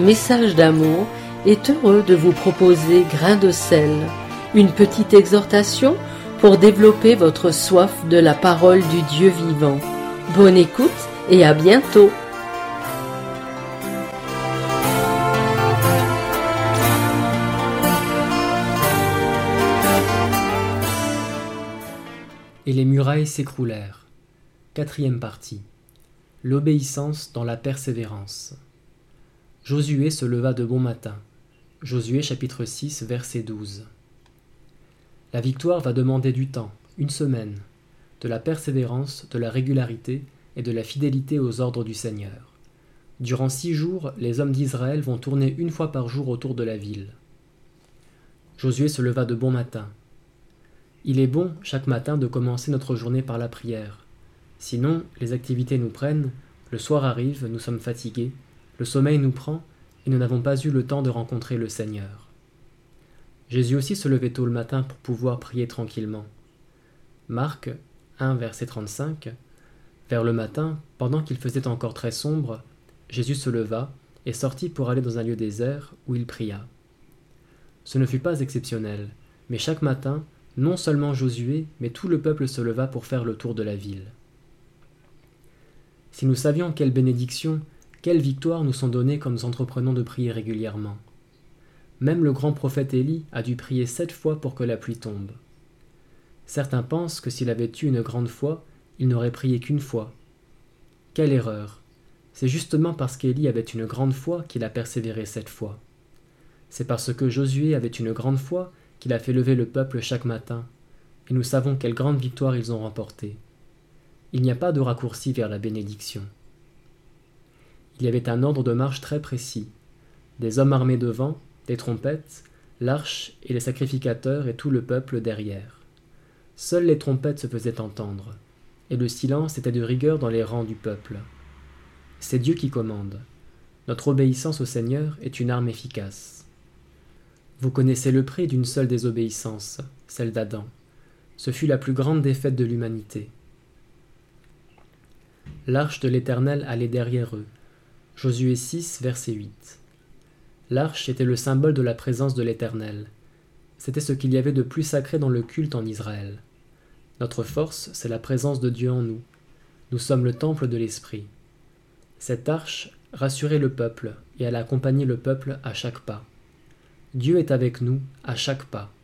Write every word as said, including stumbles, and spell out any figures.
Message d'amour est heureux de vous proposer Grain de sel, une petite exhortation pour développer votre soif de la parole du Dieu vivant. Bonne écoute et à bientôt. Et les murailles s'écroulèrent. Quatrième partie. L'obéissance dans la persévérance. Josué se leva de bon matin. Josué chapitre six, verset douze. La victoire va demander du temps, une semaine, de la persévérance, de la régularité et de la fidélité aux ordres du Seigneur. Durant six jours, les hommes d'Israël vont tourner une fois par jour autour de la ville. Josué se leva de bon matin. Il est bon, chaque matin, de commencer notre journée par la prière. Sinon, les activités nous prennent, le soir arrive, nous sommes fatigués, le sommeil nous prend, et nous n'avons pas eu le temps de rencontrer le Seigneur. Jésus aussi se levait tôt le matin pour pouvoir prier tranquillement. Marc un, verset trente-cinq. Vers le matin, pendant qu'il faisait encore très sombre, Jésus se leva et sortit pour aller dans un lieu désert où il pria. Ce ne fut pas exceptionnel, mais chaque matin, non seulement Josué, mais tout le peuple se leva pour faire le tour de la ville. Si nous savions quelle bénédiction, quelles victoires nous sont données comme nous entreprenons de prier régulièrement. Même le grand prophète Élie a dû prier sept fois pour que la pluie tombe. Certains pensent que s'il avait eu une grande foi, il n'aurait prié qu'une fois. Quelle erreur! C'est justement parce qu'Élie avait une grande foi qu'il a persévéré sept fois. C'est parce que Josué avait une grande foi qu'il a fait lever le peuple chaque matin, et nous savons quelle grande victoire ils ont remportée. Il n'y a pas de raccourci vers la bénédiction. Il y avait un ordre de marche très précis. Des hommes armés devant, des trompettes, l'arche et les sacrificateurs et tout le peuple derrière. Seules les trompettes se faisaient entendre, et le silence était de rigueur dans les rangs du peuple. C'est Dieu qui commande. Notre obéissance au Seigneur est une arme efficace. Vous connaissez le prix d'une seule désobéissance, celle d'Adam. Ce fut la plus grande défaite de l'humanité. L'arche de l'Éternel allait derrière eux. Josué six, verset huit. L'arche était le symbole de la présence de l'Éternel. C'était ce qu'il y avait de plus sacré dans le culte en Israël. Notre force, c'est la présence de Dieu en nous. Nous sommes le temple de l'Esprit. Cette arche rassurait le peuple et elle accompagnait le peuple à chaque pas. Dieu est avec nous à chaque pas.